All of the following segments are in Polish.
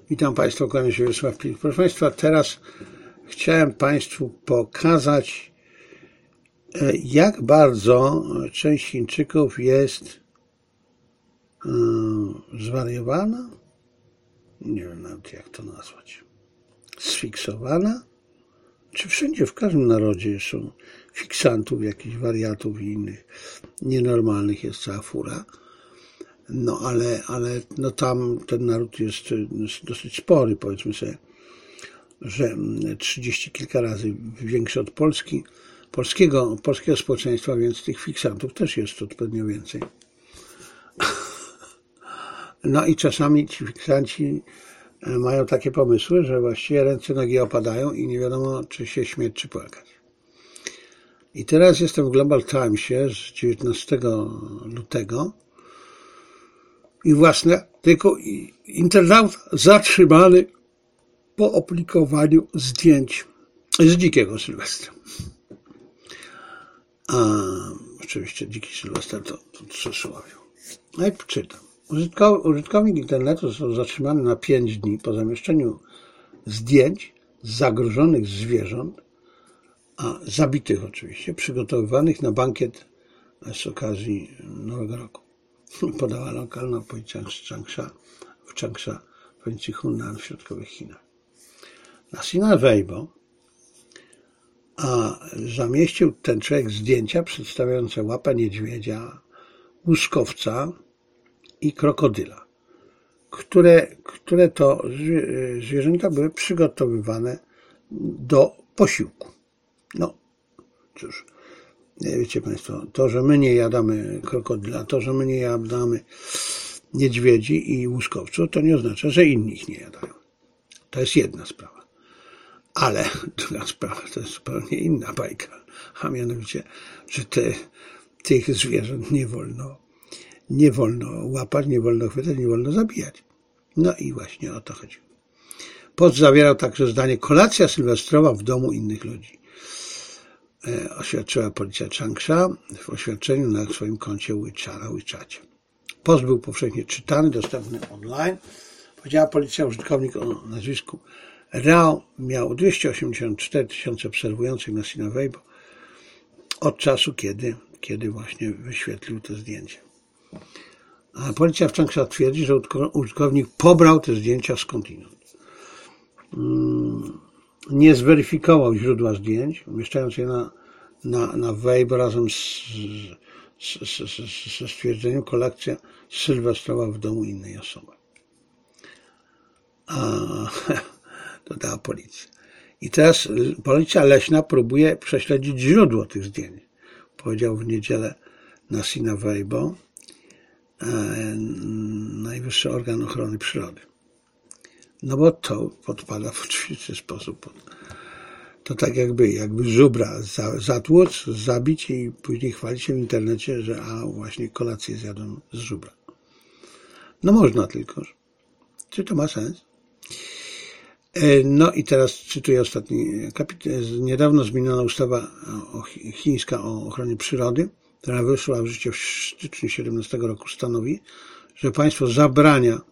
Witam Państwa, kłaniam się Wiesław Klik. Proszę Państwa, teraz chciałem Państwu pokazać, jak bardzo część Chińczyków jest zwariowana, nie wiem nawet jak to nazwać, sfiksowana, czy wszędzie, w każdym narodzie są fiksantów, jakichś wariatów i innych nienormalnych, jest cała fura. No ale no tam ten naród jest dosyć spory, powiedzmy sobie, że 30 kilka razy większy od polskiego społeczeństwa, więc tych fiksantów też jest odpowiednio więcej. No i czasami ci fiksanci mają takie pomysły, że właściwie ręce, nogi opadają i nie wiadomo, czy się śmiać, czy płakać. I teraz jestem w Global Timesie z 19 lutego i właśnie tylko internaut zatrzymany po opublikowaniu zdjęć z dzikiego Sylwestra. Oczywiście dziki Sylwester to przysłowie. No i czytam. Użytkownik internetu został zatrzymany na 5 dni po zamieszczeniu zdjęć zagrożonych zwierząt, zabitych oczywiście, przygotowywanych na bankiet z okazji Nowego Roku. Podała lokalna policja w Changsha, w prowincji Hunan w środkowych Chinach. Na Sina Weibo zamieścił ten człowiek zdjęcia przedstawiające łapę niedźwiedzia, łuskowca i krokodyla, które to zwierzęta były przygotowywane do posiłku. No cóż, wiecie Państwo, to, że my nie jadamy krokodyla, to, że my nie jadamy niedźwiedzi i łuskowców, to nie oznacza, że inni ich nie jadają. To jest jedna sprawa. Ale druga sprawa to jest zupełnie inna bajka, a mianowicie, że tych zwierząt nie wolno łapać, nie wolno chwytać, nie wolno zabijać. No i właśnie o to chodziło. Post zawierał także zdanie: kolacja sylwestrowa w domu innych ludzi. Oświadczyła policja Changsha w oświadczeniu na swoim koncie WeChacie. Post był powszechnie czytany, dostępny online. Powiedziała policja, użytkownik o nazwisku Rao miał 284 000 obserwujących na Sina Weibo od czasu, kiedy właśnie wyświetlił te zdjęcie. A policja w Changsha twierdzi, że użytkownik pobrał te zdjęcia skądinąd. Nie zweryfikował źródła zdjęć, umieszczając je na Weibo razem ze stwierdzeniem kolekcja sylwestrowa w domu innej osoby. Dodała policja. I teraz policja leśna próbuje prześledzić źródło tych zdjęć, powiedział w niedzielę na Sina Weibo Najwyższy Organ Ochrony Przyrody. No bo to podpada w oczywisty sposób. To tak jakby żubra zatłuc, zabić i później chwalić się w internecie, że właśnie kolację zjadłem z żubra. No można tylko. Czy to ma sens? No i teraz cytuję ostatni kapitał. Niedawno zmieniona ustawa chińska o ochronie przyrody, która weszła w życie w styczniu 2017 roku, stanowi, że państwo zabrania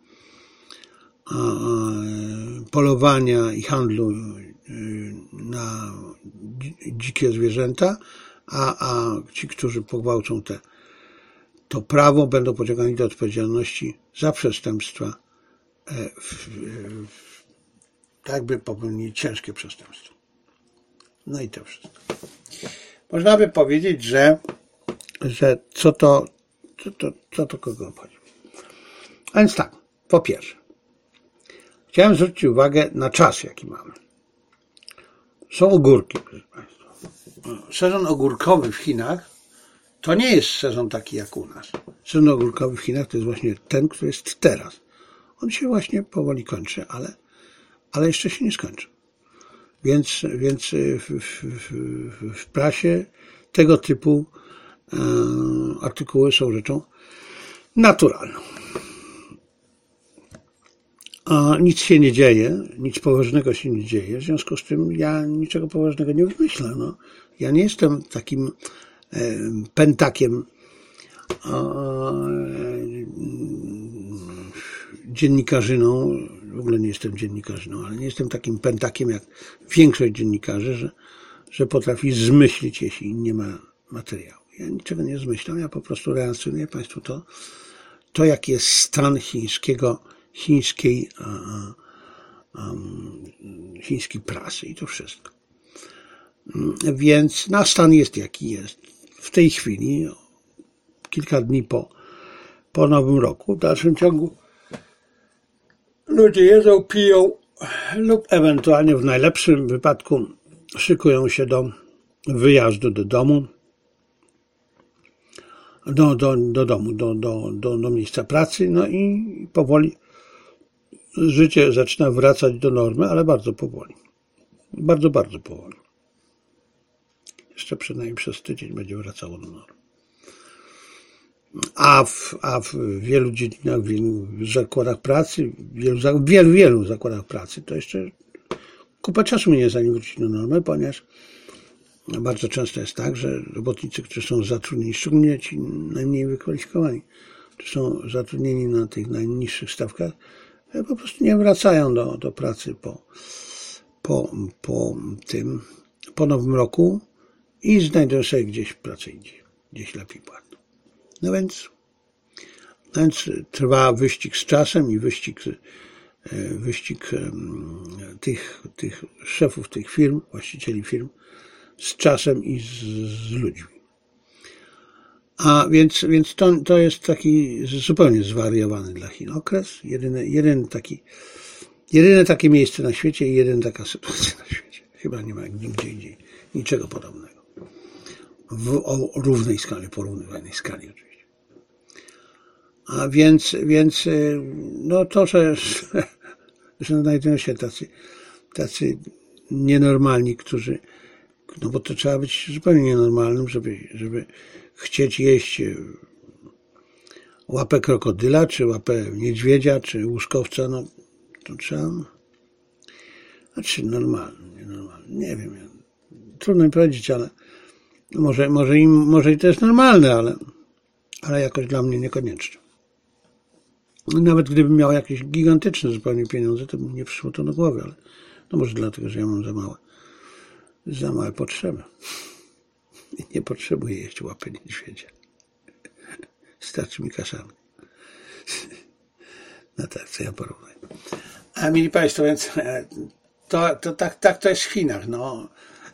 polowania i handlu na dzikie zwierzęta, a ci, którzy pogwałcą to prawo, będą pociągani do odpowiedzialności za przestępstwa, tak by popełnili ciężkie przestępstwo. No i to wszystko. Można by powiedzieć, że co to kogo obchodzi. A więc tak, po pierwsze, chciałem zwrócić uwagę na czas, jaki mamy. Są ogórki, proszę Państwa. Sezon ogórkowy w Chinach to nie jest sezon taki jak u nas. Sezon ogórkowy w Chinach to jest właśnie ten, który jest teraz. On się właśnie powoli kończy, ale jeszcze się nie skończy. Więc w prasie tego typu artykuły są rzeczą naturalną. Nic się nie dzieje, nic poważnego się nie dzieje, w związku z tym ja niczego poważnego nie wymyślę. No. Ja nie jestem takim pętakiem dziennikarzyną, w ogóle nie jestem dziennikarzyną, ale nie jestem takim pętakiem jak większość dziennikarzy, że potrafi zmyślić, jeśli nie ma materiału. Ja niczego nie zmyślam, ja po prostu relacjonuję Państwu to jaki jest stan chińskiej prasy i to wszystko. Więc stan jest jaki jest. W tej chwili, kilka dni po Nowym Roku, w dalszym ciągu ludzie jedzą, piją lub ewentualnie w najlepszym wypadku szykują się do wyjazdu do domu, do miejsca pracy, no i powoli życie zaczyna wracać do normy, ale bardzo powoli. Bardzo, bardzo powoli. Jeszcze przynajmniej przez tydzień będzie wracało do normy. A w wielu dziedzinach, w wielu zakładach pracy, w wielu zakładach pracy to jeszcze kupę czasu minie, zanim wróci do normy, ponieważ bardzo często jest tak, że robotnicy, którzy są zatrudnieni, szczególnie ci najmniej wykwalifikowani, którzy są zatrudnieni na tych najniższych stawkach, po prostu nie wracają do pracy po Nowym Roku i znajdą sobie gdzieś pracę indziej, gdzieś lepiej płatną. No więc trwa wyścig z czasem i wyścig tych szefów tych firm, właścicieli firm, z czasem i z ludźmi. A więc to jest taki zupełnie zwariowany dla Chin okres. Jedyne takie miejsce na świecie i jedyna taka sytuacja na świecie. Chyba nie ma nigdzie indziej niczego podobnego. O równej skali, porównywanej skali oczywiście. A więc no to, że znajdują się tacy nienormalni, którzy, no bo to trzeba być zupełnie nienormalnym, żeby chcieć jeść łapę krokodyla, czy łapę niedźwiedzia, czy łuskowca, no to trzeba, znaczy normalny, nienormalny, nie wiem, trudno mi powiedzieć, ale może i to jest normalne, ale jakoś dla mnie niekoniecznie. Nawet gdybym miał jakieś gigantyczne zupełnie pieniądze, to by mi nie przyszło to do głowy, ale no może dlatego, że ja mam za małe potrzeby. I nie potrzebuję jeść łapy niedźwiedzia. Starczy mi kaszanka. No tak, co ja porównuję. A mieli Państwo, więc tak to jest w Chinach. No.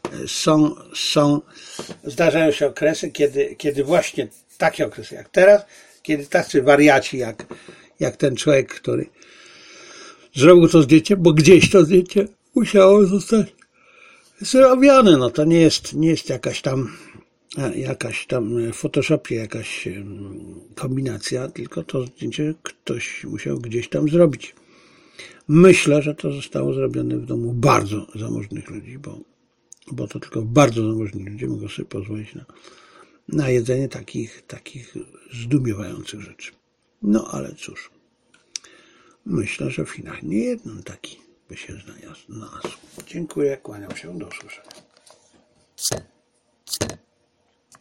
Zdarzają się okresy, kiedy właśnie takie okresy jak teraz, kiedy tacy wariaci jak ten człowiek, który zrobił to zdjęcie, bo gdzieś to zdjęcie musiało zostać zrobione. No to nie jest jakaś tam w Photoshopie jakaś kombinacja, tylko to zdjęcie ktoś musiał gdzieś tam zrobić. Myślę, że to zostało zrobione w domu bardzo zamożnych ludzi, bo to tylko bardzo zamożni ludzie mogą sobie pozwolić na jedzenie takich zdumiewających rzeczy. No ale cóż, myślę, że w Chinach nie jeden taki by się znalazł. Dziękuję, kłaniam się, do usłyszenia.